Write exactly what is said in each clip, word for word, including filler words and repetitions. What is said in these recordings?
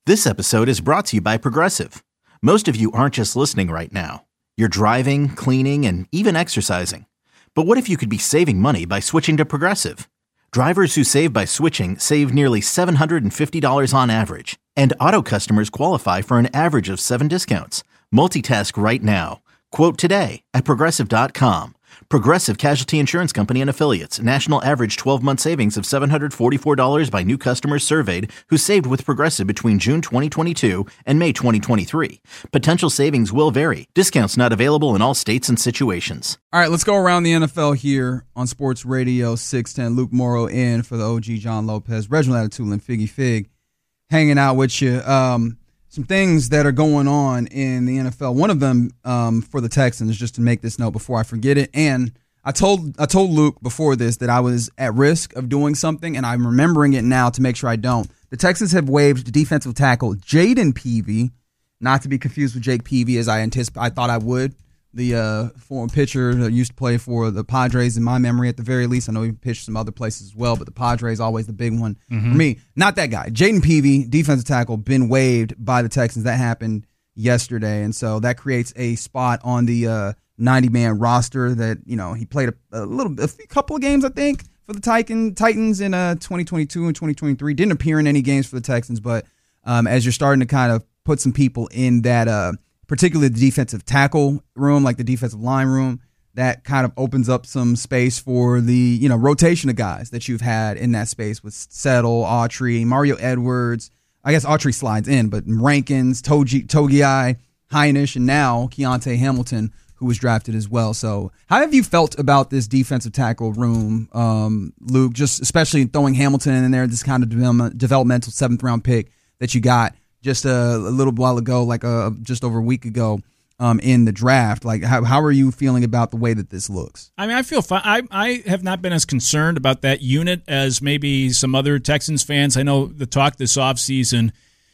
This episode is brought to you by Progressive. Most of you aren't just listening right now. You're driving, cleaning, and even exercising. But what if you could be saving money by switching to Progressive? Drivers who save by switching save nearly seven hundred fifty dollars on average. And auto customers qualify for an average of seven discounts. Multitask right now. Quote today at Progressive dot com. Progressive Casualty Insurance Company and Affiliates. National average twelve-month savings of seven hundred forty-four dollars by new customers surveyed who saved with Progressive between June twenty twenty-two and May twenty twenty-three. Potential savings will vary. Discounts not available in all states and situations. All right, let's go around the N F L here on Sports Radio six ten. Luke Morrow in for the O G John Lopez. Reginald Attitudin and Figgy Fig hanging out with you. Um, some things that are going on in the N F L. One of them um, for the Texans, just to make this note before I forget it. And I told I told Luke before this that I was at risk of doing something, and I'm remembering it now to make sure I don't. The Texans have waived defensive tackle Jaden Peavy, not to be confused with Jake Peavy, as I anticip- I thought I would. The uh, former pitcher that used to play for the Padres, in my memory at the very least. I know he pitched some other places as well, but the Padres always the big one mm-hmm. for me. Not that guy. Jaden Peavy, defensive tackle, been waived by the Texans. That happened yesterday, and so that creates a spot on the uh, ninety-man roster that, you know, he played a, a little, a few, couple of games, I think, for the Titan, Titans in uh, twenty twenty-two and twenty twenty-three. Didn't appear in any games for the Texans, but um, as you're starting to kind of put some people in that uh, – particularly the defensive tackle room, like the defensive line room, that kind of opens up some space for the, you know, rotation of guys that you've had in that space with Settle, Autry, Mario Edwards. I guess Autry slides in, but Rankins, Togi, Togiai, Heinisch, and now Keontae Hamilton, who was drafted as well. So how have you felt about this defensive tackle room, um, Luke, just especially throwing Hamilton in there, this kind of development, developmental seventh-round pick that you got just a, a little while ago, like a, just over a week ago um, in the draft? Like, how how are you feeling about the way that this looks? I mean, I feel fine. I, I have not been as concerned about that unit as maybe some other Texans fans. I know the talk this offseason,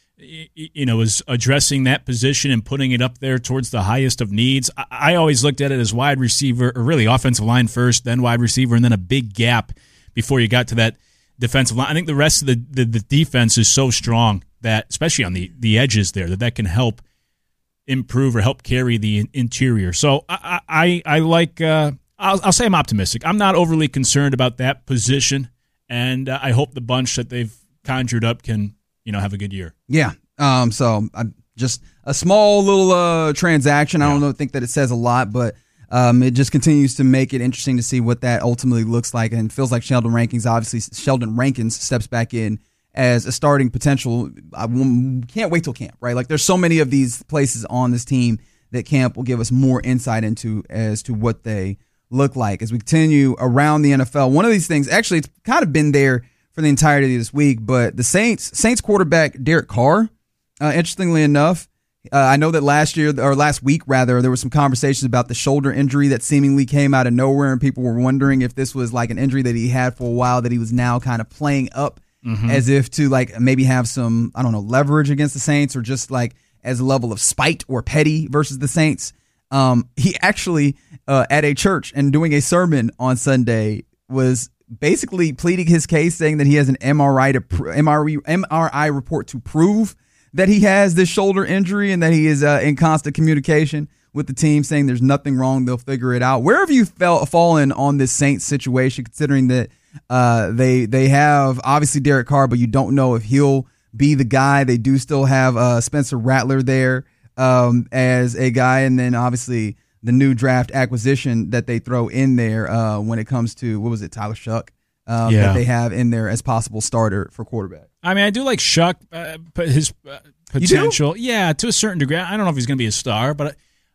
you know, is addressing that position and putting it up there towards the highest of needs. I, I always looked at it as wide receiver, or really offensive line first, then wide receiver, and then a big gap before you got to that defensive line. I think the rest of the, the, the defense is so strong that, especially on the, the edges there, that that can help improve or help carry the interior. So I I, I like, uh, I'll, I'll say I'm optimistic. I'm not overly concerned about that position, and uh, I hope the bunch that they've conjured up can, you know, have a good year. Yeah. Um. So I'm just a small little uh, transaction. I don't know, think that it says a lot, but um, it just continues to make it interesting to see what that ultimately looks like, and feels like Sheldon Rankins, obviously Sheldon Rankins steps back in as a starting potential. I can't wait till camp, right? Like, there's so many of these places on this team that camp will give us more insight into as to what they look like. As we continue around the N F L, one of these things, actually, it's kind of been there for the entirety of this week, but the Saints Saints quarterback Derek Carr, uh, interestingly enough, uh, I know that last year, or last week rather, there were some conversations about the shoulder injury that seemingly came out of nowhere, and people were wondering if this was like an injury that he had for a while that he was now kind of playing up Mm-hmm. as if to like maybe have some, I don't know, leverage against the Saints, or just like as a level of spite or petty versus the Saints. Um, he actually, uh, at a church and doing a sermon on Sunday, was basically pleading his case, saying that he has an M R I to M R I report to prove that he has this shoulder injury, and that he is uh, in constant communication with the team, saying there's nothing wrong, they'll figure it out. Where have you felt fallen on this Saints situation, considering that Uh, they they have obviously Derek Carr, but you don't know if he'll be the guy. They do still have uh, Spencer Rattler there um, as a guy, and then obviously the new draft acquisition that they throw in there uh, when it comes to, what was it, Tyler Shuck, um, yeah. that they have in there as possible starter for quarterback. I mean, I do like Shuck, uh, his uh, potential. Yeah, to a certain degree. I don't know if he's going to be a star, but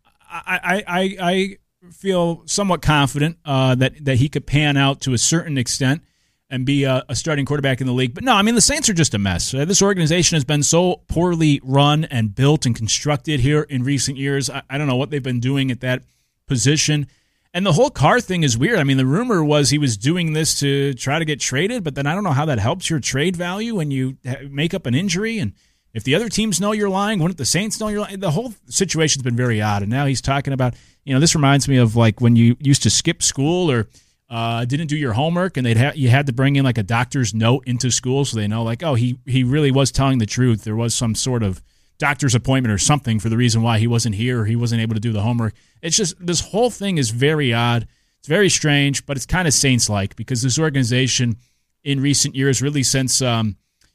I I I. I feel somewhat confident uh, that that he could pan out to a certain extent and be a, a starting quarterback in the league. But no, I mean, the Saints are just a mess. Uh, this organization has been so poorly run and built and constructed here in recent years. I, I don't know what they've been doing at that position. And the whole Carr thing is weird. I mean, the rumor was he was doing this to try to get traded, but then I don't know how that helps your trade value when you make up an injury. And if the other teams know you're lying, wouldn't the Saints know you're lying? The whole situation's been very odd. And now he's talking about, you know, this reminds me of like when you used to skip school, or uh, didn't do your homework, and they'd ha- you had to bring in like a doctor's note into school so they know like, oh, he he really was telling the truth. There was some sort of doctor's appointment or something for the reason why he wasn't here or he wasn't able to do the homework. It's just this whole thing is very odd. It's very strange, but it's kind of Saints-like because this organization in recent years, really since um,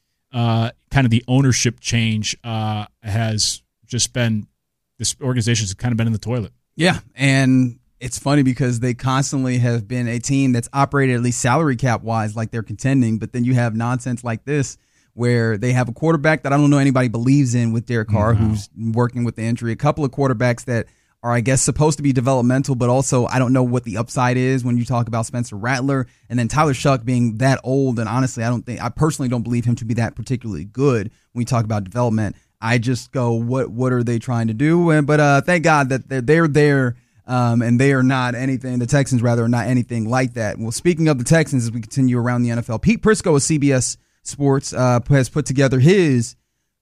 uh, kind of the ownership change, uh, has just been, this organization's kind of been in the toilet. Yeah, and it's funny because they constantly have been a team that's operated at least salary cap-wise like they're contending, but then you have nonsense like this where they have a quarterback that I don't know anybody believes in with Derek Carr, mm-hmm. who's working with the injury, a couple of quarterbacks that are, I guess, supposed to be developmental, but also I don't know what the upside is when you talk about Spencer Rattler, and then Tyler Shuck being that old, and honestly, I don't think, I personally don't believe him to be that particularly good when we talk about development. I just go, what what are they trying to do? And, but uh, thank God that they're, they're there, um, and they are not anything, the Texans rather are not anything like that. Well, speaking of the Texans, as we continue around the N F L, Pete Prisco of C B S Sports uh, has put together his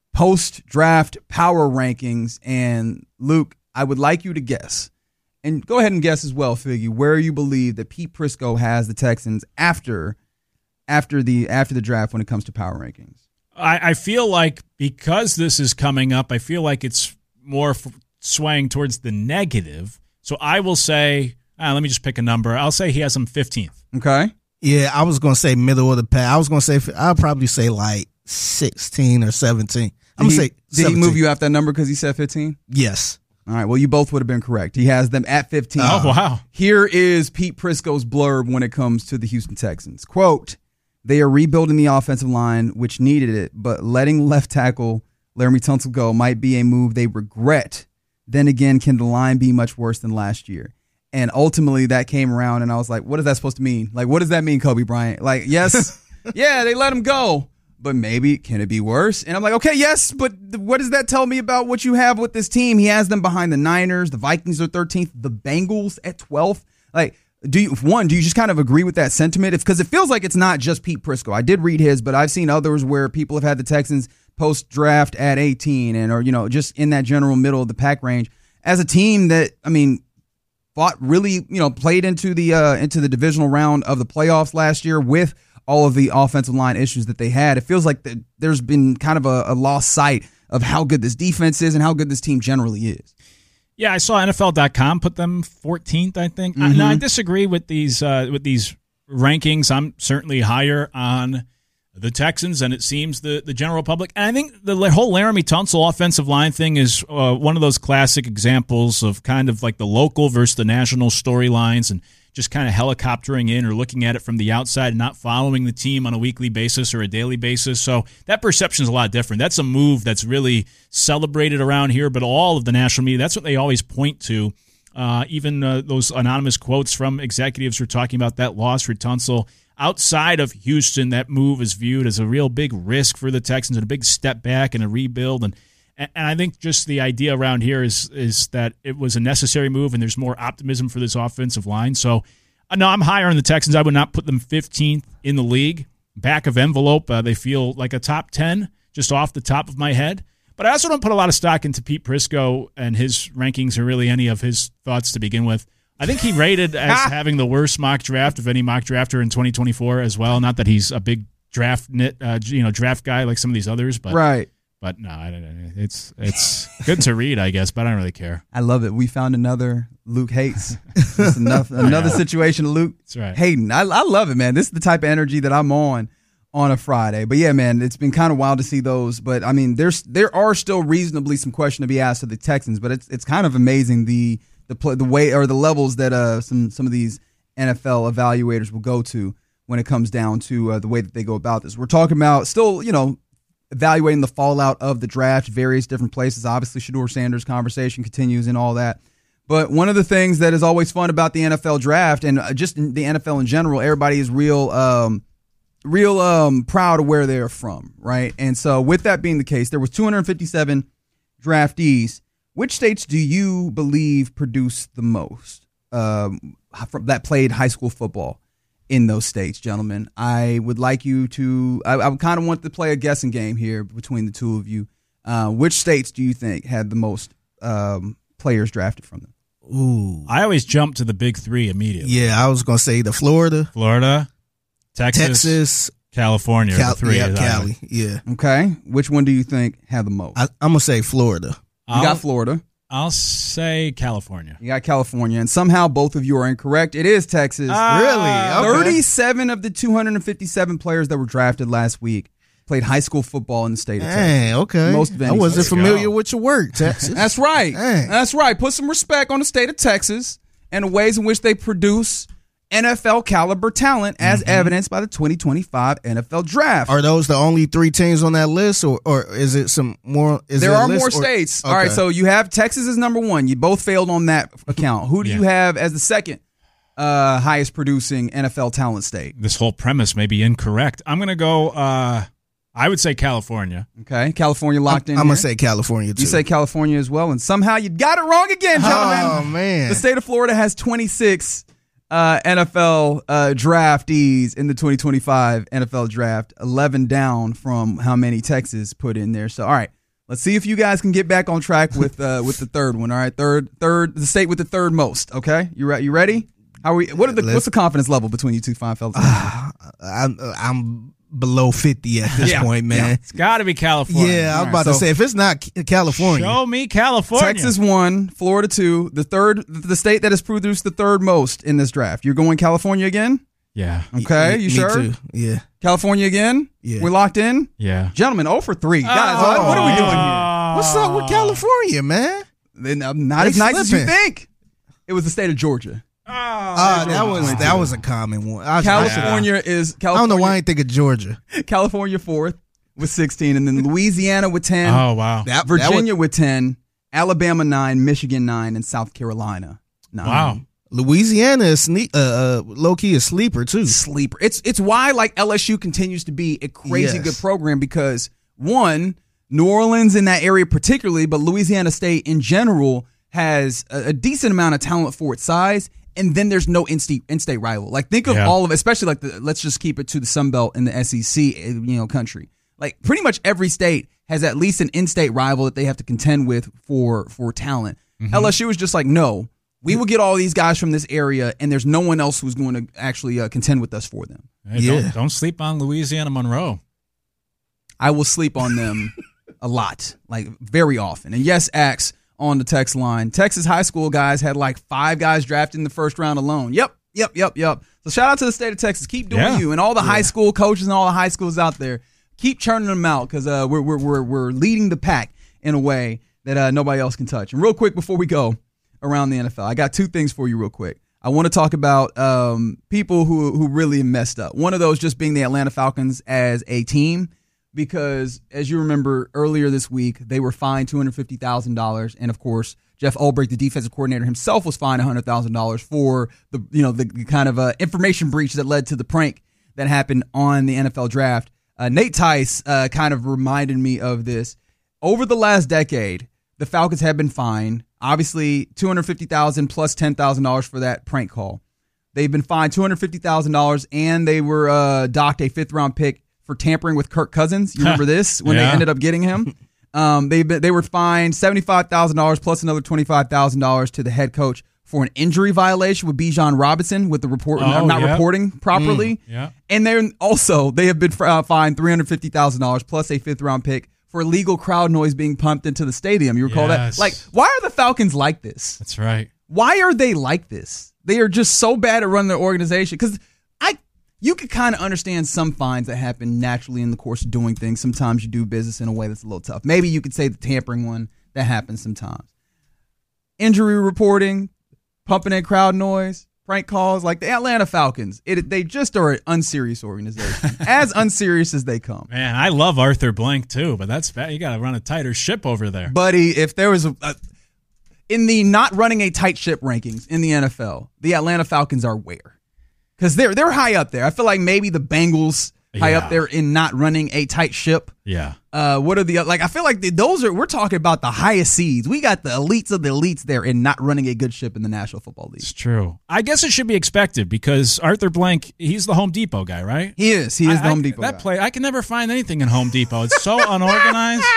post-draft power rankings, and Luke, I would like you to guess, and go ahead and guess as well, Figgy, where you believe that Pete Prisco has the Texans after after the after the draft when it comes to power rankings. I, I feel like because this is coming up, I feel like it's more f- swaying towards the negative. So I will say, uh, let me just pick a number. I'll say he has him fifteenth. Okay. Yeah, I was going to say middle of the pack. I was going to say, I'll probably say like sixteen or seventeen. I'm going to say Did seventeen. he move you off that number because he said fifteen? Yes. All right, well, you both would have been correct. He has them at fifteen. Oh, wow. Here is Pete Prisco's blurb when it comes to the Houston Texans. Quote, they are rebuilding the offensive line, which needed it, but letting left tackle Laremy Tunsil go might be a move they regret. Then again, can the line be much worse than last year? And ultimately, that came around, and I was like, what is that supposed to mean? Like, what does that mean, Kobe Bryant? Like, yes, yeah, they let him go. But maybe, can it be worse? And I'm like, okay, yes, but what does that tell me about what you have with this team? He has them behind the Niners. The Vikings are thirteenth. The Bengals at twelfth. Like, do you, one, do you just kind of agree with that sentiment? Because it feels like it's not just Pete Prisco. I did read his, but I've seen others where people have had the Texans post-draft at eighteen and, or, you know, just in that general middle of the pack range. As a team that, I mean, fought really, you know, played into the uh, into the divisional round of the playoffs last year with all of the offensive line issues that they had. It feels like the, there's been kind of a, a lost sight of how good this defense is and how good this team generally is. Yeah, I saw N F L dot com put them fourteenth, I think. Mm-hmm. I, no, I disagree with these uh, with these rankings. I'm certainly higher on the Texans, and it seems the, the general public. And I think the whole Laremy Tunsil offensive line thing is uh, one of those classic examples of kind of like the local versus the national storylines, and just kind of helicoptering in or looking at it from the outside and not following the team on a weekly basis or a daily basis. So that perception is a lot different. That's a move that's really celebrated around here, but all of the national media, that's what they always point to. Uh, even uh, those anonymous quotes from executives who are talking about that loss for Tunsil. Outside of Houston, that move is viewed as a real big risk for the Texans and a big step back and a rebuild. And and I think just the idea around here is is that it was a necessary move and there's more optimism for this offensive line. So, uh, no, I'm higher on the Texans. I would not put them fifteenth in the league. Back of envelope, uh, they feel like a top ten, just off the top of my head. But I also don't put a lot of stock into Pete Prisco and his rankings or really any of his thoughts to begin with. I think he rated as having the worst mock draft of any mock drafter in twenty twenty-four as well. Not that he's a big draft knit, uh, you know, draft guy like some of these others, but right. But no, I don't know. It's it's good to read, I guess, but I don't really care. I love it. We found another Luke hates. Just enough, another yeah. situation of Luke That's right. hating. I, I love it, man. This is the type of energy that I'm on on a Friday. But yeah, man, it's been kind of wild to see those. But I mean, there's there are still reasonably some question to be asked of the Texans. But it's it's kind of amazing the the play, the way or the levels that uh some some of these N F L evaluators will go to when it comes down to uh, the way that they go about this. We're talking about still, you know, evaluating the fallout of the draft, various different places. Obviously, Shedeur Sanders' conversation continues and all that. But one of the things that is always fun about the N F L draft and just the N F L in general, everybody is real, um, real um, proud of where they're from, right? And so, with that being the case, there was two hundred fifty-seven draftees. Which states do you believe produced the most um, that played high school football in those states, gentlemen? I would like you to. I, I would kind of want to play a guessing game here between the two of you. Uh, which states do you think had the most um, players drafted from them? Ooh. I always jump to the big three immediately. Yeah, I was going to say the Florida, Florida, Texas, Texas, California. Cal- the three. yeah, is Cali. Yeah. Okay. Which one do you think had the most? I, I'm going to say Florida. You I'll, got Florida. I'll say California. You got California. And somehow both of you are incorrect. It is Texas. Ah, Really? Okay. thirty-seven of the two hundred fifty-seven players that were drafted last week played high school football in the state of Texas. Dang, okay. Most I venues. wasn't Let's familiar go. with your work, Texas. That's right. Dang. That's right. Put some respect on the state of Texas and the ways in which they produce N F L caliber talent as Mm-hmm. evidenced by the twenty twenty-five N F L draft. Are those the only three teams on that list, or, or is it some more? Is There it a are list, more or- states. Okay. All right, so you have Texas as number one. You both failed on that account. Who do Yeah. you have as the second uh, highest producing N F L talent state? This whole premise may be incorrect. I'm going to go, uh, I would say California. Okay, California locked in. I'm here. gonna say California too. You say California as well, and somehow you got it wrong again, gentlemen. Oh man, The state of Florida has twenty-six uh, N F L uh, draftees in the twenty twenty-five N F L draft, eleven down from how many Texas put in there. So, all right, let's see if you guys can get back on track with uh, with the third one. All right, third, third, the state with the third most. Okay, you re- you ready? How are we? What are the, what's the confidence level between you two fine fellas? I'm, I'm below fifty at this Yeah. point, man. It's got to be California. Yeah, I was All right, about to so- say if it's not C- California, Show me California. Texas one, Florida two, the third, the state that has produced the third most in this draft. You're going California again? Yeah. Okay, Me- you me sure? too. Yeah. California again? Yeah. We're locked in? Yeah. Gentlemen, oh for three. Guys, what, what are we doing here? What's up with California, man? Then, uh, not They as nice as you slipping. think. It was the state of Georgia. Ah, that was that was a common one. I, California is I, I California. don't know why I ain't think of Georgia. California fourth with sixteen, and then Louisiana with ten, Oh, wow. That, Virginia that with ten, Alabama nine, Michigan nine, and South Carolina nine. Wow. was, Louisiana is sne- uh, uh, low key a sleeper too. Sleeper. It's it's why like L S U continues to be a crazy Yes. good program because one, New Orleans in that area particularly, but Louisiana State in general has a, a decent amount of talent for its size. And then there's no in-state, in-state rival. Like think of Yeah. all of, especially like the. Let's just keep it to the Sun Belt in the S E C, you know, country. Like pretty much every state has at least an in-state rival that they have to contend with for for talent. L S U is just like, no, we will get all these guys from this area, and there's no one else who's going to actually uh, contend with us for them. Hey, Yeah. don't, don't sleep on Louisiana Monroe. I will sleep on them a lot, like very often. And yes, Axe on the text line. Texas high school guys had like five guys drafted in the first round alone. Yep, yep, yep, yep. So shout out to the state of Texas. Keep doing Yeah. you and all the high school coaches and all the high schools out there. Keep churning them out because uh, we're, we're we're we're leading the pack in a way that uh, nobody else can touch. And real quick before we go around the N F L, I got two things for you real quick. I want to talk about um, people who who really messed up. One of those just being the Atlanta Falcons as a team. Because, as you remember, earlier this week, they were fined two hundred fifty thousand dollars. And, of course, Jeff Ulbrich, the defensive coordinator himself, was fined one hundred thousand dollars for the you know the, the kind of uh, information breach that led to the prank that happened on the N F L draft. Uh, Nate Tice uh, kind of reminded me of this. Over the last decade, the Falcons have been fined, obviously, two hundred fifty thousand dollars plus ten thousand dollars for that prank call. They've been fined two hundred fifty thousand dollars, and they were uh, docked a fifth-round pick for tampering with Kirk Cousins. You remember this when Yeah. they ended up getting him? Um, they they were fined seventy-five thousand dollars plus another twenty-five thousand dollars to the head coach for an injury violation with Bijan Robinson with the report Oh, not yep. reporting properly. Yeah. And then also they have been uh, fined three hundred fifty thousand dollars plus a fifth round pick for illegal crowd noise being pumped into the stadium. You recall Yes. that? Like, why are the Falcons like this? That's right. Why are they like this? They are just so bad at running their organization. Because I, you could kind of understand some fines that happen naturally in the course of doing things. Sometimes you do business in a way that's a little tough. Maybe you could say the tampering one that happens sometimes. Injury reporting, pumping in crowd noise, prank calls, like the Atlanta Falcons. It they just are an unserious organization, as unserious as they come. Man, I love Arthur Blank too, but that's bad. You got to run a tighter ship over there. Buddy, if there was a, a in the not running a tight ship rankings in the N F L, the Atlanta Falcons are where? Because they're they're high up there. I feel like maybe the Bengals high Yeah. up there in not running a tight ship. Yeah. Uh, what are the like? I feel like the, those are we're talking about the highest seeds. We got the elites of the elites there in not running a good ship in the National Football League. It's true. I guess it should be expected because Arthur Blank, he's the Home Depot guy, right? He is. He is I- the Home I- Depot. That guy. play, I can never find anything in Home Depot. It's so unorganized.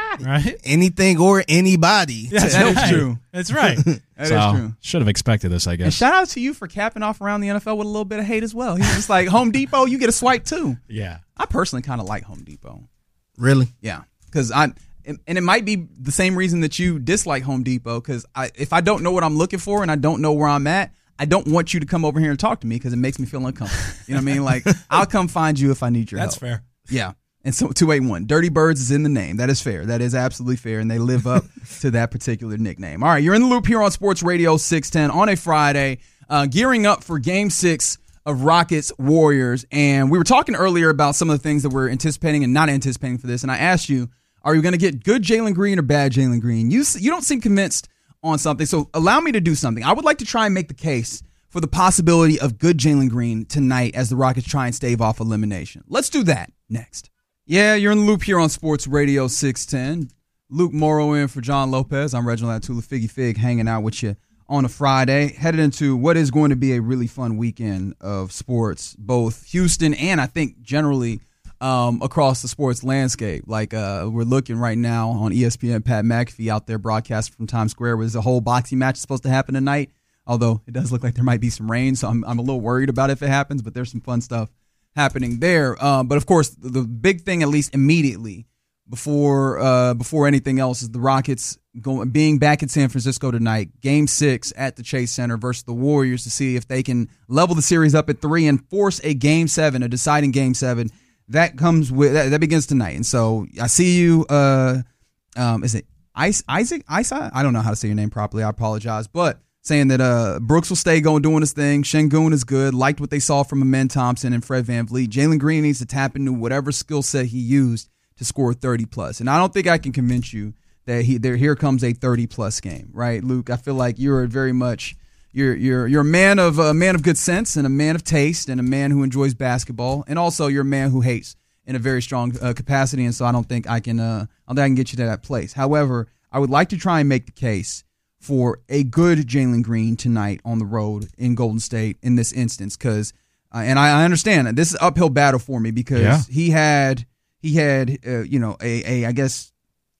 Right? Anything or anybody. That's That is right. true. That's right. That so, is true. Should have expected this, I And guess. shout out to you for capping off around the N F L with a little bit of hate as well. He's just like, Home Depot, you get a swipe too. Yeah. I personally kind of like Home Depot. Really? Yeah, because I and, and it might be the same reason that you dislike Home Depot. Because I, if I don't know what I'm looking for and I don't know where I'm at, I don't want you to come over here and talk to me because it makes me feel uncomfortable. You know what I mean? Like, I'll come find you if I need your That's help. fair. Yeah. And so two eighty-one, Dirty Birds is in the name. That is fair. That is absolutely fair. And they live up to that particular nickname. All right, you're in the loop here on Sports Radio six ten on a Friday, uh, gearing up for game six of Rockets Warriors. And we were talking earlier about some of the things that we're anticipating and not anticipating for this. And I asked you, are you going to get good Jalen Green or bad Jalen Green? You, you don't seem convinced on something. So allow me to do something. I would like to try and make the case for the possibility of good Jalen Green tonight as the Rockets try and stave off elimination. Let's do that next. Yeah, you're in the loop here on Sports Radio six ten. Luke Morrow in for John Lopez. I'm Reginald Atula, Figgy Fig, hanging out with you on a Friday, headed into what is going to be a really fun weekend of sports, both Houston and I think generally um, across the sports landscape. Like uh, we're looking right now on E S P N, Pat McAfee out there broadcasting from Times Square. There's a whole boxing match supposed to happen tonight, although it does look like there might be some rain, so I'm, I'm a little worried about if it happens, but there's some fun stuff happening there. Um, but, of course, the, the big thing, at least immediately, before uh, before anything else, is the Rockets going being back in San Francisco tonight, Game six at the Chase Center versus the Warriors to see if they can level the series up at three and force a Game seven, a deciding Game seven. That comes with that, that begins tonight. And so I see you, uh, um, is it Isaac? Isaac? I don't know how to say your name properly. I apologize. But saying that uh, Brooks will stay going, doing his thing. Şengün is good. Liked what they saw from Amen Thompson and Fred VanVleet. Jalen Green needs to tap into whatever skill set he used to score thirty plus. And I don't think I can convince you that he there here comes a thirty plus game, right, Luke? I feel like you're very much you're you're you're a man of a man of good sense and a man of taste and a man who enjoys basketball, and also you're a man who hates in a very strong uh, capacity. And so I don't think I can uh, I don't think I can get you to that place. However, I would like to try and make the case for a good Jalen Green tonight on the road in Golden State in this instance, because uh, and I, I understand that this is an uphill battle for me because Yeah. he had he had uh, you know a, a I guess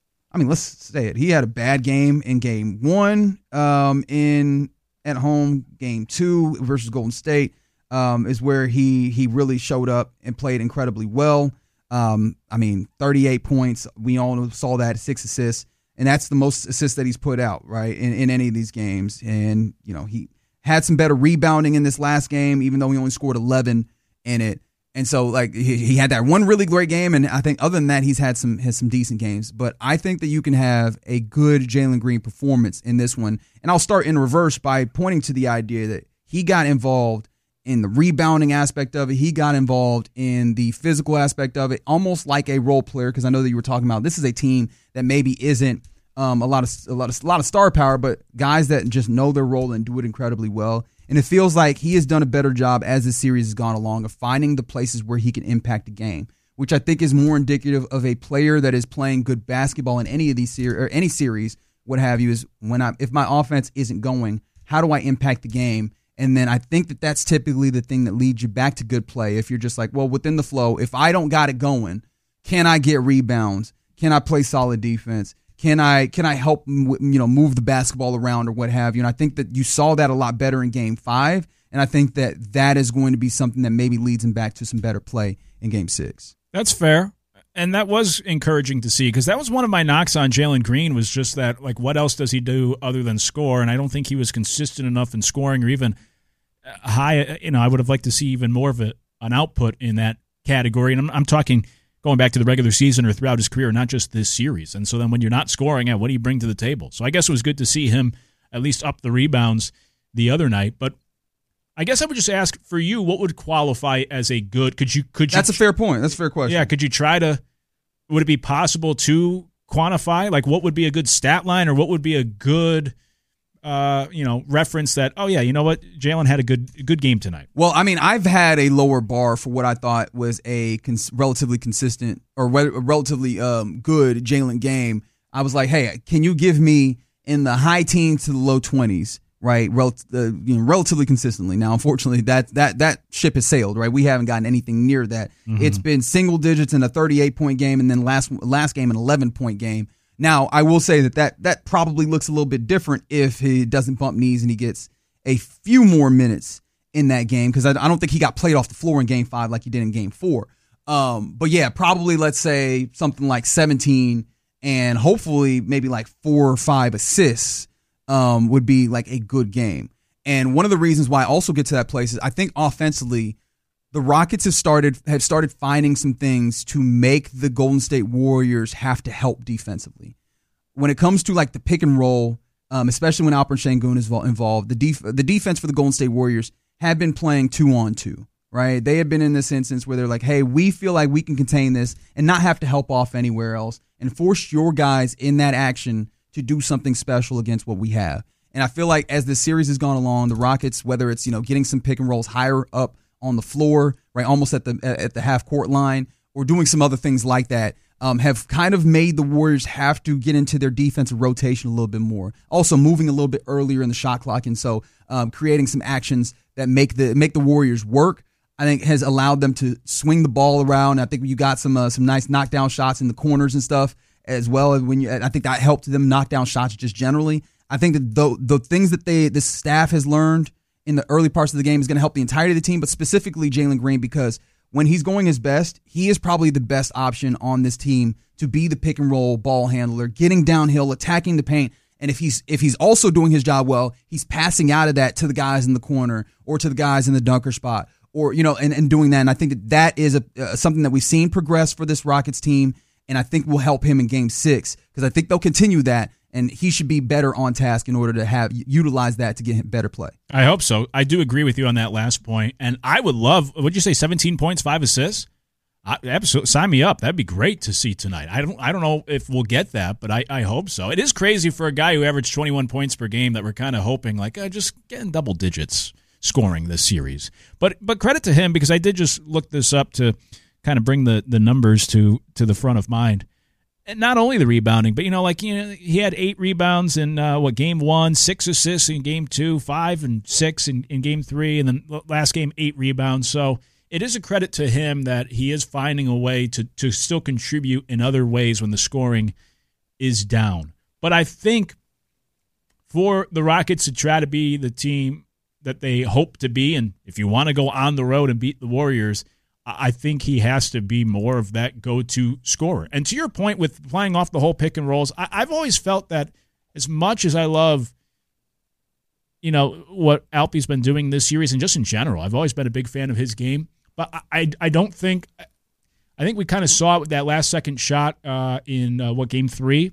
I mean let's say it he had a bad game in game one um, in at home. Game two versus Golden State um, is where he he really showed up and played incredibly well. Um, I mean thirty-eight points, we all saw that, six assists. And that's the most assists that he's put out, right, in, in any of these games. And, you know, he had some better rebounding in this last game, even though he only scored eleven in it. And so, like, he, he had that one really great game, and I think other than that, he's had some has some decent games. But I think that you can have a good Jalen Green performance in this one. And I'll start in reverse by pointing to the idea that he got involved in the rebounding aspect of it. He got involved in the physical aspect of it, almost like a role player, because I know that you were talking about this is a team that maybe isn't um, a lot of a lot of a lot of star power, but guys that just know their role and do it incredibly well. And it feels like he has done a better job as the series has gone along of finding the places where he can impact the game, which I think is more indicative of a player that is playing good basketball in any of these ser- or any series, what have you, is when I if my offense isn't going, how do I impact the game? And then I think that that's typically the thing that leads you back to good play. If you're just like, well, within the flow, if I don't got it going, can I get rebounds? Can I play solid defense? Can I can I help you know move the basketball around or what have you? And I think that you saw that a lot better in Game Five, and I think that that is going to be something that maybe leads him back to some better play in Game Six. That's fair. And that was encouraging to see, because that was one of my knocks on Jalen Green, was just that, like, what else does he do other than score? And I don't think he was consistent enough in scoring, or even high. You know, I would have liked to see even more of a, an output in that category. And I'm, I'm talking going back to the regular season or throughout his career, not just this series. And so then when you're not scoring, what do you bring to the table? So I guess it was good to see him at least up the rebounds the other night. But I guess I would just ask, for you, what would qualify as a good? Could you? Could you? That's a fair point. That's a fair question. Yeah. Could you try to? Would it be possible to quantify? Like, what would be a good stat line, or what would be a good, uh, you know, reference that? Oh yeah, you know what, Jalen had a good good game tonight. Well, I mean, I've had a lower bar for what I thought was a cons- relatively consistent or re- relatively um, good Jalen game. I was like, hey, can you give me in the high teens to the low twenties? Right, Rel- uh, you know, relatively consistently. Now, unfortunately, that that that ship has sailed. Right, we haven't gotten anything near that. Mm-hmm. It's been single digits in a thirty-eight point game, and then last last game an eleven point game. Now, I will say that that, that probably looks a little bit different if he doesn't bump knees and he gets a few more minutes in that game, because I, I don't think he got played off the floor in game five like he did in game four. Um, but yeah, probably let's say something like seventeen and hopefully maybe like four or five assists um, would be like a good game. And one of the reasons why I also get to that place is I think offensively, the Rockets have started have started finding some things to make the Golden State Warriors have to help defensively. When it comes to like the pick and roll, um, especially when Alperen Sengun is involved, the def- the defense for the Golden State Warriors have been playing two on two, right? They have been in this instance where they're like, hey, we feel like we can contain this and not have to help off anywhere else and force your guys in that action to do something special against what we have. And I feel like as the series has gone along, the Rockets, whether it's, you know, getting some pick and rolls higher up on the floor, right, almost at the at the half court line, or doing some other things like that, um, have kind of made the Warriors have to get into their defensive rotation a little bit more. Also moving a little bit earlier in the shot clock, and so um, creating some actions that make the make the Warriors work, I think has allowed them to swing the ball around. I think you got some uh, some nice knockdown shots in the corners and stuff as well. When you, I think that helped them knock down shots just generally. I think that the the things that they the staff has learned in the early parts of the game is going to help the entirety of the team, but specifically Jalen Green, because when he's going his best, he is probably the best option on this team to be the pick and roll ball handler, getting downhill, attacking the paint. And if he's if he's also doing his job well, he's passing out of that to the guys in the corner or to the guys in the dunker spot, or you know, and, and doing that. And I think that that is a uh, something that we've seen progress for this Rockets team, and I think will help him in Game Six, because I think they'll continue that. And he should be better on task in order to have utilize that to get him better play. I hope so. I do agree with you on that last point. And I would love, would you say seventeen points, five assists? I, absolutely, sign me up. That'd be great to see tonight. I don't I don't know if we'll get that, but I, I hope so. It is crazy for a guy who averaged twenty-one points per game that we're kind of hoping, like, uh, just getting double digits scoring this series. But but credit to him, because I did just look this up to kind of bring the, the numbers to, to the front of mind. And not only the rebounding, but, you know, like, you know, he had eight rebounds in, uh, what, game one, six assists in game two, five and six in, in game three, and then last game, eight rebounds. So it is a credit to him that he is finding a way to, to still contribute in other ways when the scoring is down. But I think for the Rockets to try to be the team that they hope to be, and if you want to go on the road and beat the Warriors, I think he has to be more of that go-to scorer. And to your point with playing off the whole pick and rolls, I, I've always felt that as much as I love, you know, what Alpy's been doing this series and just in general, I've always been a big fan of his game. But I, I, I don't think – I think we kind of saw it with that last second shot uh, in, uh, what, game three,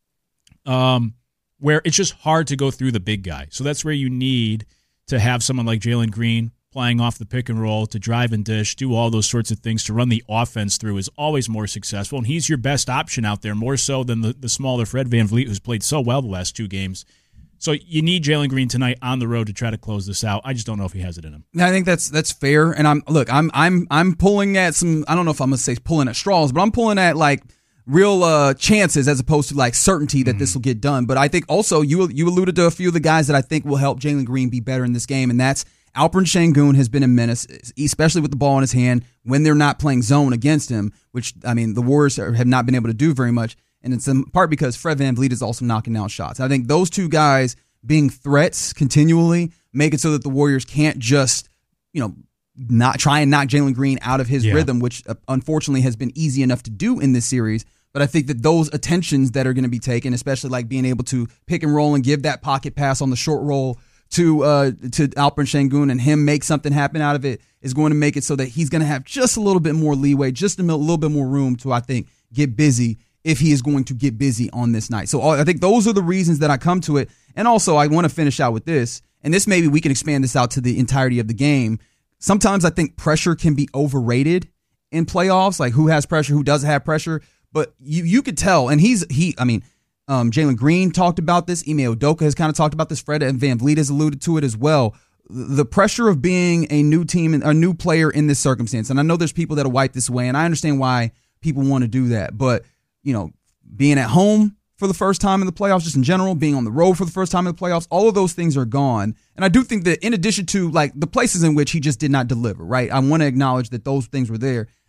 um, where it's just hard to go through the big guy. So that's where you need to have someone like Jalen Green playing off the pick and roll, to drive and dish, do all those sorts of things, to run the offense through is always more successful. And he's your best option out there, more so than the, the smaller Fred VanVleet, who's played so well the last two games. So you need Jalen Green tonight on the road to try to close this out. I just don't know if he has it in him. I think that's that's fair. And I'm look, I'm I'm I'm pulling at some, I don't know if I'm gonna say pulling at straws, but I'm pulling at like real uh, chances as opposed to like certainty that mm-hmm. this will get done. But I think also you you alluded to a few of the guys that I think will help Jalen Green be better in this game, and that's Alperen Sengun has been a menace, especially with the ball in his hand when they're not playing zone against him, which, I mean, the Warriors have not been able to do very much. And it's in part because Fred VanVleet is also knocking down shots. I think those two guys being threats continually make it so that the Warriors can't just, you know, not try and knock Jalen Green out of his yeah. rhythm, which uh, unfortunately has been easy enough to do in this series. But I think that those attentions that are going to be taken, especially like being able to pick and roll and give that pocket pass on the short roll to uh, to Alperen Sengun and him make something happen out of it, is going to make it so that he's going to have just a little bit more leeway, just a little bit more room to, I think, get busy if he is going to get busy on this night. So I think those are the reasons that I come to it. And also, I want to finish out with this, and this maybe we can expand this out to the entirety of the game. Sometimes I think pressure can be overrated in playoffs, like who has pressure, who doesn't have pressure. But you you could tell, and he's, he, I mean, Um, Jalen Green talked about this. Ime Udoka has kind of talked about this. Fred and VanVleet has alluded to it as well. The pressure of being a new team and a new player in this circumstance. And I know there's people that'll wipe this away, and I understand why people want to do that. But, you know, being at home for the first time in the playoffs, just in general, being on the road for the first time in the playoffs, all of those things are gone. And I do think that in addition to, like, the places in which he just did not deliver, right? I want to acknowledge that those things were there.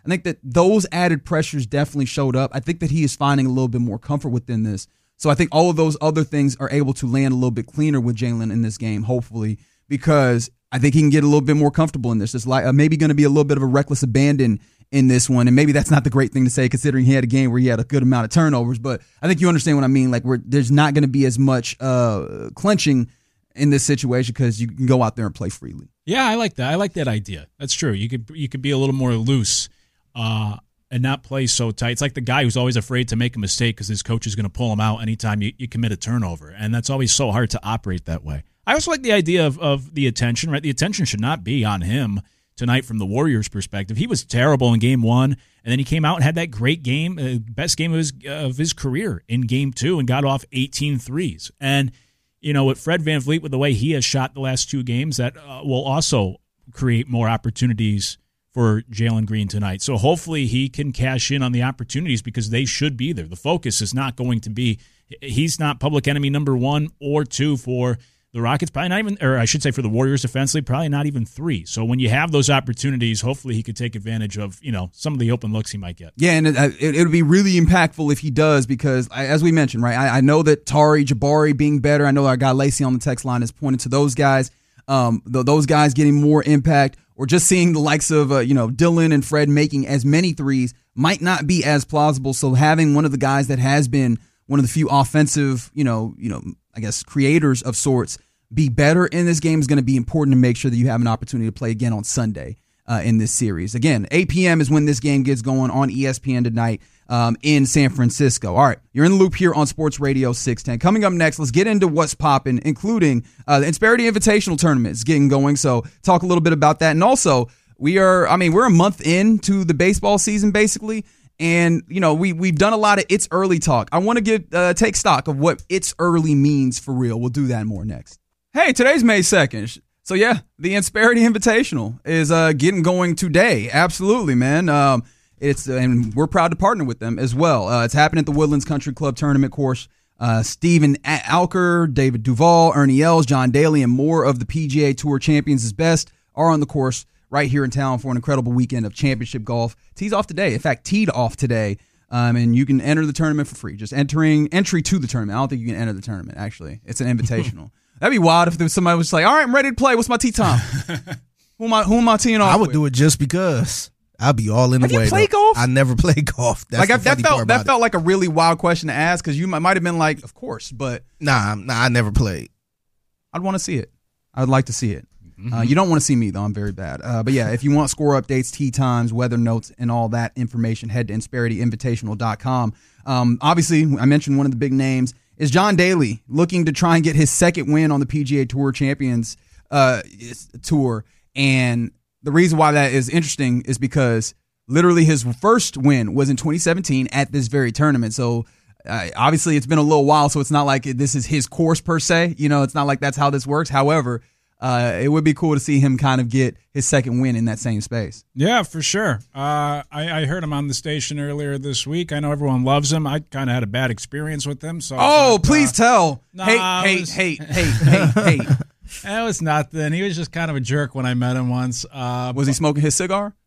I think that those added pressures definitely showed up. I think that he is finding a little bit more comfort within this. So I think all of those other things are able to land a little bit cleaner with Jalen in this game, hopefully, because I think he can get a little bit more comfortable in this. It's like uh, maybe going to be a little bit of a reckless abandon in this one, and maybe that's not the great thing to say considering he had a game where he had a good amount of turnovers, but I think you understand what I mean. Like, we're, there's not going to be as much uh, clenching in this situation because you can go out there and play freely. Yeah, I like that. I like that idea. That's true. You could you could be a little more loose uh, and not play so tight. It's like the guy who's always afraid to make a mistake because his coach is going to pull him out anytime you, you commit a turnover, and that's always so hard to operate that way. I also like the idea of, of the attention, right? The attention should not be on him tonight from the Warriors' perspective. He was terrible in game one, and then he came out and had that great game, uh, best game of his of his career in game two, and got off eighteen threes. And, you know, with Fred VanVleet, with the way he has shot the last two games, that uh, will also create more opportunities for Jalen Green tonight. So hopefully he can cash in on the opportunities because they should be there. The focus is not going to be, he's not public enemy number one or two for the Rockets, probably not even, or I should say for the Warriors defensively, probably not even three. So when you have those opportunities, hopefully he could take advantage of, you know, some of the open looks he might get. Yeah, and it, it, it'll be really impactful if he does because, I, as we mentioned, right, I, I know that Tari, Jabari being better. I know our guy Lacey on the text line has pointed to those guys, um, th- those guys getting more impact, or just seeing the likes of, uh, you know, Dylan and Fred making as many threes might not be as plausible. So having one of the guys that has been one of the few offensive, you know, you know, I guess creators of sorts be better in this game is going to be important to make sure that you have an opportunity to play again on Sunday uh, in this series. Again, eight p.m. is when this game gets going on E S P N tonight um, in San Francisco. All right, you're in the loop here on Sports Radio six ten. Coming up next, let's get into what's popping, including uh, the Insperity Invitational Tournament is getting going. So talk a little bit about that. And also, we are, I mean, we're a month into the baseball season, basically. And, you know, we, we've done a lot of It's Early talk. I want to get uh, take stock of what It's Early means for real. We'll do that more next. Hey, today's May second. So, yeah, the Insperity Invitational is uh, getting going today. Absolutely, man. Um, it's and we're proud to partner with them as well. Uh, it's happening at the Woodlands Country Club Tournament course. Uh, Steven Alker, David Duval, Ernie Els, John Daly, and more of the P G A Tour champions' best are on the course right here in town for an incredible weekend of championship golf. Tees off today. In fact, teed off today. Um, and you can enter the tournament for free. Just entering entry to the tournament. I don't think you can enter the tournament, actually. It's an invitational. That'd be wild if there was somebody was like, all right, I'm ready to play. What's my tee time? who am I who am I teeing off I would with? do it just because. I'd be all in the Have way. You played though. golf? I never played golf. That's like the I, that funny felt part that about felt it. like a really wild question to ask because you might, might have been like, of course, but Nah, nah, I never played. I'd want to see it. I'd like to see it. Mm-hmm. Uh, you don't want to see me, though. I'm very bad. Uh, but, yeah, if you want score updates, tee times, weather notes, and all that information, head to insperity invitational dot com. Um, obviously, I mentioned one of the big names is John Daly, looking to try and get his second win on the P G A Tour Champions uh, Tour. And the reason why that is interesting is because literally his first win was in twenty seventeen at this very tournament. So, uh, obviously, it's been a little while, so it's not like this is his course per se. You know, it's not like that's how this works. However, Uh, it would be cool to see him kind of get his second win in that same space. Yeah, for sure. Uh, I, I heard him on the station earlier this week. I know everyone loves him. I kind of had a bad experience with him. So oh, thought, please uh, tell. Nah, hate, hate, was, hate, hate, hate, hate. That was nothing. He was just kind of a jerk when I met him once. Uh, was he smoking his cigar?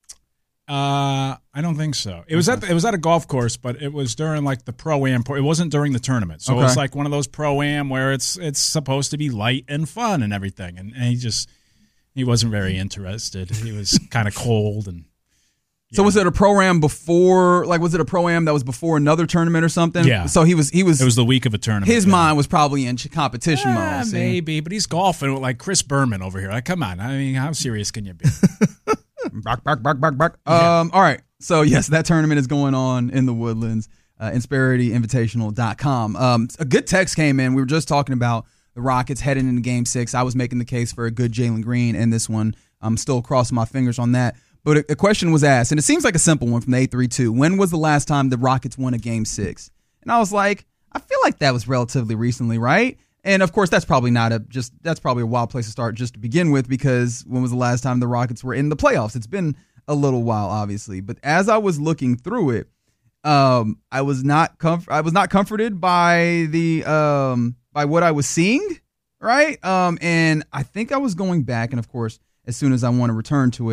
Uh, I don't think so. It was at the, it was at a golf course, but it was during like the pro-am. It wasn't during the tournament, so okay. It was like one of those pro-am where it's it's supposed to be light and fun and everything. And, and he just he wasn't very interested. He was kind of cold and. Yeah. So was it a pro-am before? Like, was it a pro-am that was before another tournament or something? Yeah. So he was he was. It was the week of a tournament. His yeah. mind was probably in competition yeah, mode. See? Maybe, but he's golfing with like Chris Berman over here. Like, come on. I mean, how serious can you be? Bark, bark, bark, bark, bark. Yeah. Um, all right. So, yes, that tournament is going on in the Woodlands, uh, insperity invitational dot com. Um, a good text came in. We were just talking about the Rockets heading into game six. I was making the case for a good Jalen Green in this one. I'm still crossing my fingers on that. But a, a question was asked, and it seems like a simple one from the eight three two. When was the last time the Rockets won a game six? And I was like, I feel like that was relatively recently, right? And, of course, that's probably not a just that's probably a wild place to start just to begin with, because when was the last time the Rockets were in the playoffs? It's been a little while, obviously. But as I was looking through it, um, I was not comf- I was not comforted by the um, by what I was seeing, right? Um, and I think I was going back, and, of course, as soon as I want to return to it,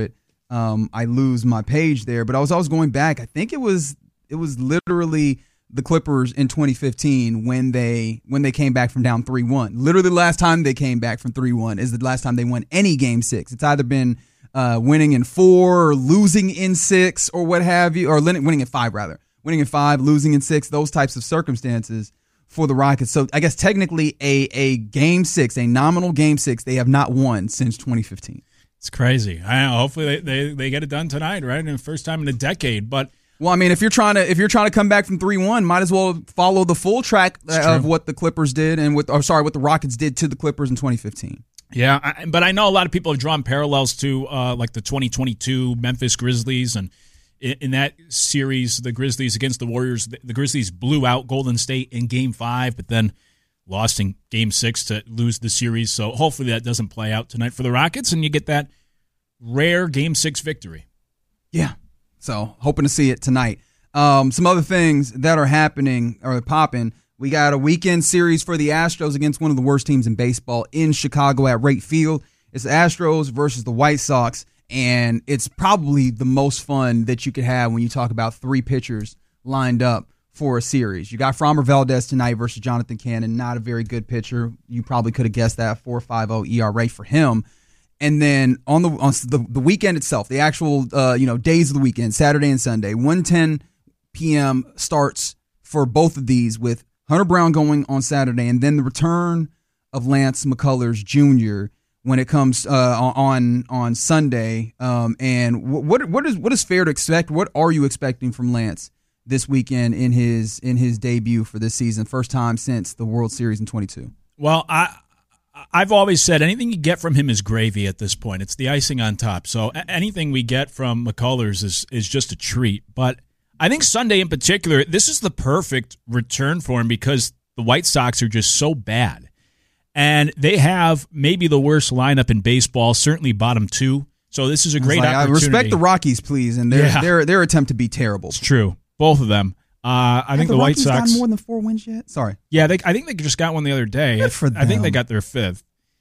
um, I lose my page there. But I was always going back. I think it was it was literally the Clippers in twenty fifteen when they when they came back from down three one. Literally the last time they came back from three one is the last time they won any game six. It's either been uh, winning in four or losing in six or what have you, or winning in five rather. Winning in five, losing in six, those types of circumstances for the Rockets. So I guess technically a a game six, a nominal game six, they have not won since twenty fifteen. It's crazy. I know, hopefully they, they, they get it done tonight, right? And the first time in a decade. But well, I mean, if you're trying to if you're trying to come back from three one, might as well follow the full track of what the Clippers did and what or sorry, what the Rockets did to the Clippers in twenty fifteen. Yeah, I, but I know a lot of people have drawn parallels to uh, like the twenty twenty-two Memphis Grizzlies, and in, in that series, the Grizzlies against the Warriors, the, the Grizzlies blew out Golden State in Game Five, but then lost in Game Six to lose the series. So hopefully that doesn't play out tonight for the Rockets, and you get that rare Game Six victory. Yeah. So hoping to see it tonight. Um, some other things that are happening or popping. We got a weekend series for the Astros against one of the worst teams in baseball in Chicago at Wright Field. It's the Astros versus the White Sox, and it's probably the most fun that you could have when you talk about three pitchers lined up for a series. You got Framber Valdez tonight versus Jonathan Cannon. Not a very good pitcher. You probably could have guessed that, four point five oh E R A for him. And then on the on the, the weekend itself, the actual uh, you know days of the weekend, Saturday and Sunday, one ten p.m. starts for both of these with Hunter Brown going on Saturday, and then the return of Lance McCullers Junior when it comes uh, on on Sunday. Um, and what what is what is fair to expect? What are you expecting from Lance this weekend in his in his debut for this season, first time since the World Series in twenty-two? Well, I. I've always said anything you get from him is gravy at this point. It's the icing on top. So anything we get from McCullers is, is just a treat. But I think Sunday in particular, this is the perfect return for him because the White Sox are just so bad. And they have maybe the worst lineup in baseball, certainly bottom two. So this is a great like, opportunity. I respect the Rockies, please, and their, yeah. their, their attempt to be terrible. It's true. Both of them. Uh, I Have think the, the White Rockies Sox gotten more than four wins yet. Sorry, yeah, they, I think they just got one the other day. Good for them. I think they got their fifth.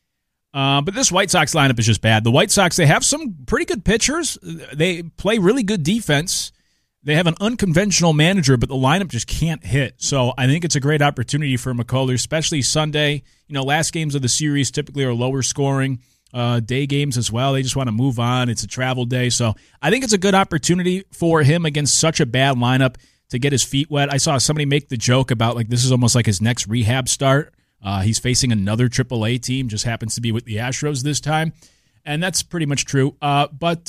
Uh, but this White Sox lineup is just bad. The White Sox, they have some pretty good pitchers. They play really good defense. They have an unconventional manager, but the lineup just can't hit. So I think it's a great opportunity for McCullers, especially Sunday. You know, last games of the series typically are lower scoring. Uh, day games as well. They just want to move on. It's a travel day. So I think it's a good opportunity for him against such a bad lineup to get his feet wet. I saw somebody make the joke about like this is almost like his next rehab start. Uh, he's facing another triple A team, just happens to be with the Astros this time. And that's pretty much true. Uh, but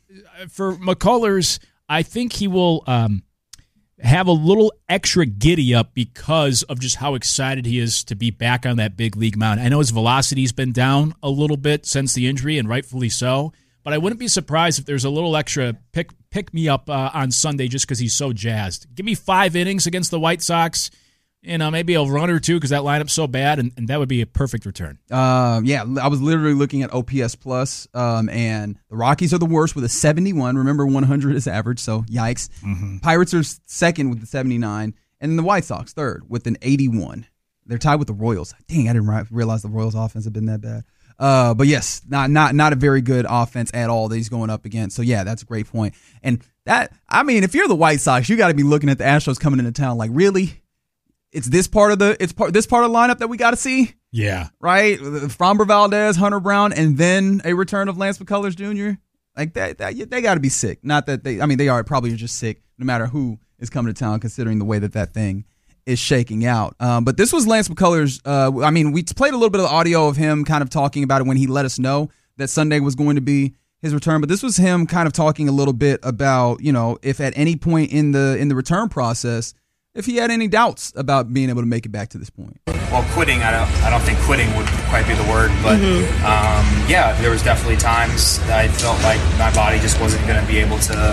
for McCullers, I think he will um, have a little extra giddy up because of just how excited he is to be back on that big league mound. I know his velocity's been down a little bit since the injury, and rightfully so. But I wouldn't be surprised if there's a little extra pick pick me up uh, on Sunday just because he's so jazzed. Give me five innings against the White Sox, you know, maybe a run or two because that lineup's so bad, and, and that would be a perfect return. Uh, yeah, I was literally looking at O P S Plus, um, and the Rockies are the worst with a seventy-one. Remember, one hundred is average, so yikes. Mm-hmm. Pirates are second with the seventy-nine, and then the White Sox third with an eighty-one. They're tied with the Royals. Dang, I didn't realize the Royals' offense had been that bad. Uh, but yes, not not not a very good offense at all that he's going up against. So yeah, that's a great point. And that, I mean, if you're the White Sox, you got to be looking at the Astros coming into town like, really? It's this part of the it's part this part of the lineup that we got to see. Yeah, right. Framber Valdez, Hunter Brown, and then a return of Lance McCullers Junior Like that, that they got to be sick. Not that they, I mean, they are probably just sick no matter who is coming to town, considering the way that that thing is shaking out. Um, but this was Lance McCullers. Uh, I mean, we played a little bit of audio of him kind of talking about it when he let us know that Sunday was going to be his return. But this was him kind of talking a little bit about, you know, if at any point in the in the return process, if he had any doubts about being able to make it back to this point. Well, quitting, I don't I don't think quitting would quite be the word, but mm-hmm. um, yeah, there was definitely times that I felt like my body just wasn't going to be able to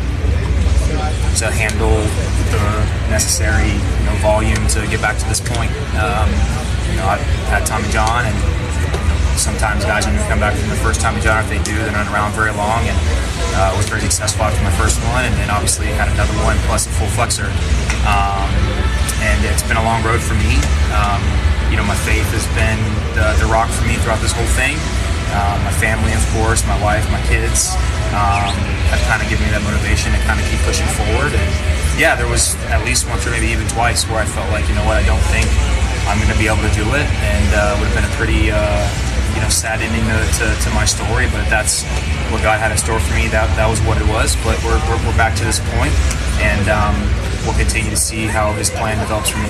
to handle the necessary you know, volume to get back to this point. Um, you know, I've had Tommy John, and you know, sometimes guys when you come back from the first Tommy John, if they do, they're not around very long, and uh, was very successful after my first one, and then obviously had another one plus a full flexor. Um, and it's been a long road for me. Um, you know, my faith has been the, the rock for me throughout this whole thing. Uh, my family, of course, my wife, my kids. um, have kind of given me that motivation to kind of keep pushing forward. And yeah, there was at least once or maybe even twice where I felt like, you know what, I don't think I'm going to be able to do it, and uh, would have been a pretty uh, you know sad ending to, to, to my story. But if that's what God had in store for me, that that was what it was. But we're we're, we're back to this point, and um, we'll continue to see how His plan develops for me.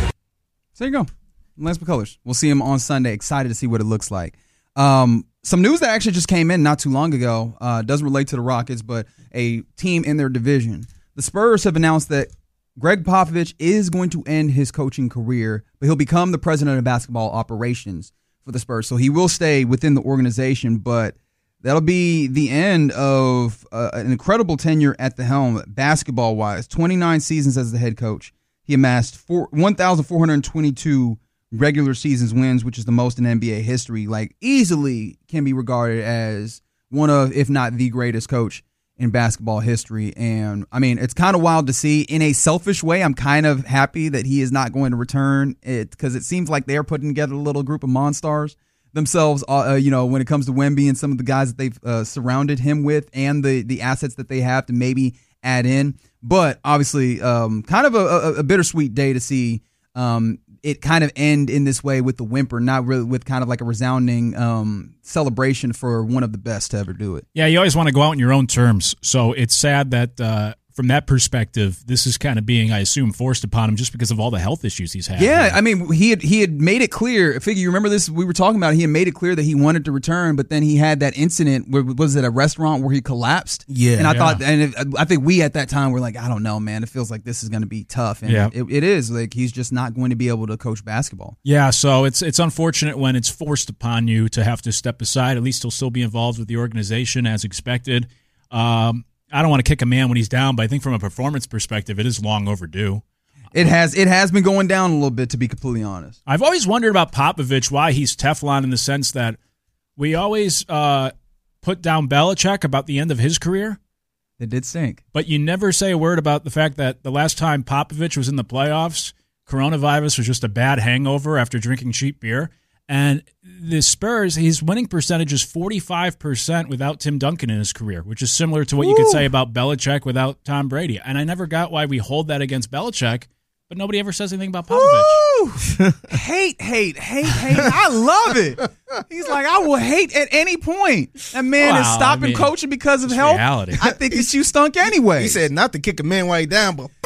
So there you go, Lance McCullers. We'll see him on Sunday. Excited to see what it looks like. Um, some news that actually just came in not too long ago uh, doesn't relate to the Rockets, but a team in their division. The Spurs have announced that Greg Popovich is going to end his coaching career, but he'll become the president of basketball operations for the Spurs. So he will stay within the organization, but that'll be the end of uh, an incredible tenure at the helm basketball-wise. twenty-nine seasons as the head coach. He amassed one thousand four hundred twenty-two regular seasons wins, which is the most in N B A history. Like, easily can be regarded as one of, if not the greatest coach in basketball history. And I mean, it's kind of wild to see. In a selfish way, I'm kind of happy that he is not going to return it, because it seems like they're putting together a little group of monsters themselves, uh, you know, when it comes to Wemby and some of the guys that they've uh, surrounded him with, and the the assets that they have to maybe add in. But obviously, um, kind of a, a, a bittersweet day to see um, it kind of end in this way with the whimper, not really with kind of like a resounding um, celebration for one of the best to ever do it. Yeah, you always want to go out on your own terms. So it's sad that uh, from that perspective, this is kind of being, I assume, forced upon him just because of all the health issues he's had. Yeah, here. I mean, he had he had made it clear. Figure, you remember this? We were talking about it. He had made it clear that he wanted to return, but then he had that incident where, was it a restaurant where he collapsed? Yeah. And I Yeah. thought, and it, I think we at that time were like, I don't know, man. It feels like this is going to be tough. And Yeah. it, it is. Like, he's just not going to be able to coach basketball. Yeah, so it's it's unfortunate when it's forced upon you to have to step aside. At least he'll still be involved with the organization as expected. Um, I don't want to kick a man when he's down, but I think from a performance perspective, it is long overdue. It has it has been going down a little bit, to be completely honest. I've always wondered about Popovich, why he's Teflon in the sense that we always uh, put down Belichick about the end of his career, It did stink. but you never say a word about the fact that the last time Popovich was in the playoffs, coronavirus was just a bad hangover after drinking cheap beer. And the Spurs, his winning percentage is forty-five percent without Tim Duncan in his career, which is similar to what you could say about Belichick without Tom Brady. And I never got why we hold that against Belichick, but nobody ever says anything about Popovich. Woo! hate, hate, hate, hate. I love it. He's like, I will hate at any point. That man Wow, is stopping I mean, coaching because of it's health. reality. I think that you stunk anyway. He said not to kick a man while he down, but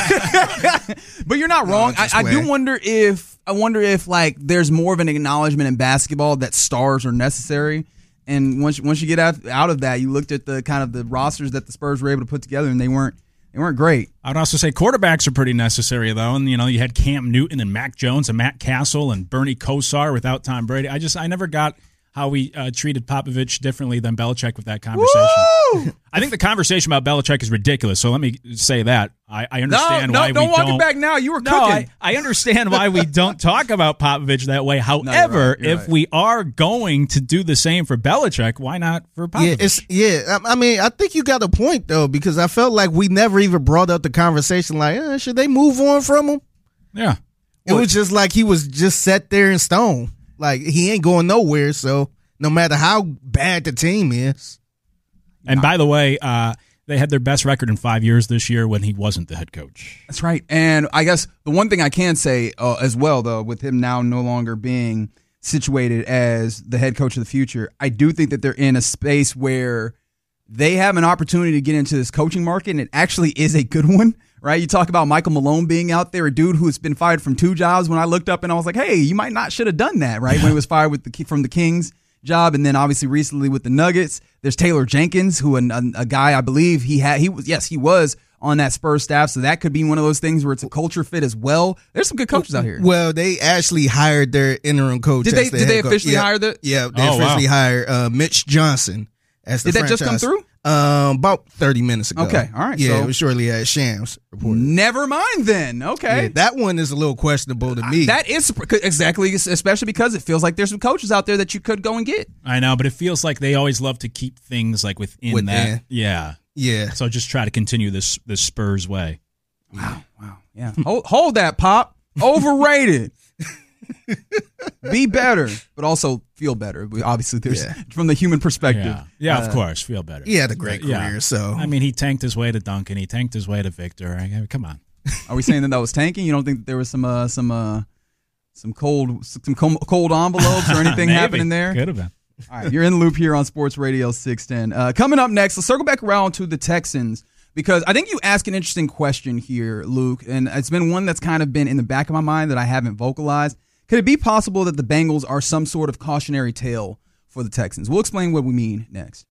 But you're not wrong. No, I, just I do playing. wonder if I wonder if like there's more of an acknowledgement in basketball that stars are necessary. And once once you get out out of that, you looked at the kind of the rosters that the Spurs were able to put together, and they weren't they weren't great. I would also say quarterbacks are pretty necessary, though. And, you know, you had Cam Newton and Mac Jones and Matt Castle and Bernie Kosar without Tom Brady. I just, I never got how we uh, treated Popovich differently than Belichick with that conversation. Woo! I think the conversation about Belichick is ridiculous. So let me say that. I, I understand no, why no, don't we walk don't. it back now. You were No, cooking. I, I understand why we don't talk about Popovich that way. However, right, you're if right. we are going to do the same for Belichick, why not for Popovich? yeah, it's yeah. I, I mean, I think you got a point though, because I felt like we never even brought up the conversation. Like, eh, should they move on from him? yeah. It was just like he was just set there in stone. Like he ain't going nowhere. So no matter how bad the team is, And by the way, uh, they had their best record in five years this year when he wasn't the head coach. That's right. And I guess the one thing I can say uh, as well, though, with him now no longer being situated as the head coach of the future, I do think that they're in a space where they have an opportunity to get into this coaching market, and it actually is a good one, right? You talk about Michael Malone being out there, a dude who's been fired from two jobs. When I looked up and I was like, hey, you might not should have done that, right? When he was fired with the from the Kings job, and then obviously recently with the Nuggets. There's Taylor Jenkins, who a, a, a guy I believe he had he was yes he was on that Spurs staff, so that could be one of those things where it's a culture fit as well. There's some good coaches out here. well, they actually hired their interim coach. Did as they- the did head they coach. officially Yeah. hire the- Yeah, they Oh, wow. officially hired uh, Mitch Johnson as the Did that just come franchise- through? Um, about thirty minutes ago. Okay, all right, Yeah, so- it was shortly as Shams reported. Never mind then. Okay. Yeah, that one is a little questionable to me. That is exactly, especially because it feels like there's some coaches out there that you could go and get. I know, but it feels like they always love to keep things like within, Within. that. Yeah. yeah. So just try to continue this this Spurs way. Wow, wow, yeah. hold, hold that, Pop. Overrated. be better, but also feel better. We, obviously, there's Yeah. from the human perspective. Yeah, yeah uh, of course, feel better. He had a great Yeah. career, so I mean, he tanked his way to Duncan. He tanked his way to Victor. I mean, come on. Are we saying that that was tanking? You don't think that there was some uh, some uh, some cold some cold envelopes or anything Maybe. happening there? Could have been. All right, you're in the loop here on Sports Radio six ten. Uh, coming up next, let's circle back around to the Texans because I think you ask an interesting question here, Luke, and it's been one that's kind of been in the back of my mind that I haven't vocalized. Could it be possible that the Bengals are some sort of cautionary tale for the Texans? We'll explain what we mean next.